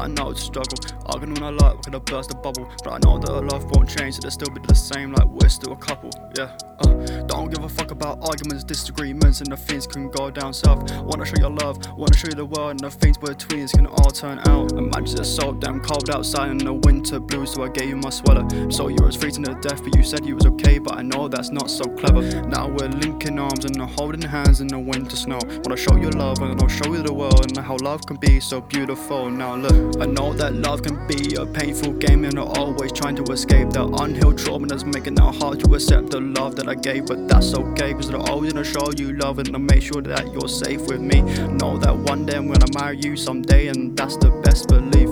know it's a struggle. Arguing when I like, we could have burst a bubble. But I know that our love won't change, so they'll still be the same, like we're still a couple, yeah. Don't give a fuck about arguments, disagreements, and the things can go down south. Wanna show you love, wanna show you the world, and the things between us can all turn out. Imagine it's so damn cold outside in the winter blue, so I gave you my sweater. So you was freezing to death, but you said you was okay, but I know that's not so clever. Now we're linking arms and holding hands in the winter snow. Wanna show you love, and I'll show you the world, and how love can be so beautiful. Now look, I know that love can be a painful game, and I'm always trying to escape the unhealed trauma that's making it hard to accept the love that I gave. But that's okay, cause I'm always gonna show you love, and I'll make sure that you're safe with me. Know that one day I'm gonna marry you someday, and that's the best belief.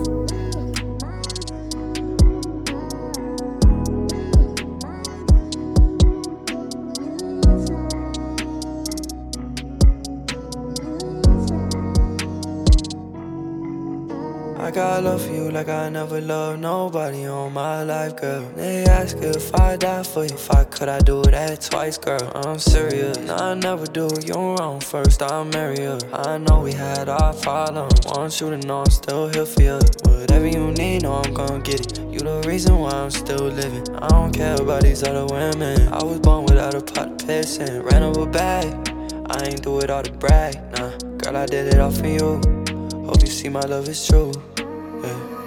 I got love for you like I never loved nobody on my life, girl. They ask if I die for you, if I could, I do that twice, girl. I'm serious, no, I never do you wrong. First I'll marry you. I know we had our problems, want you to know I'm still here for you. Whatever you need, know I'm gon' get it. You the reason why I'm still living. I don't care about these other women. I was born without a pot of piss and ran up a bag. I ain't do it all to brag, nah. Girl, I did it all for you. Hope you see my love is true, yeah.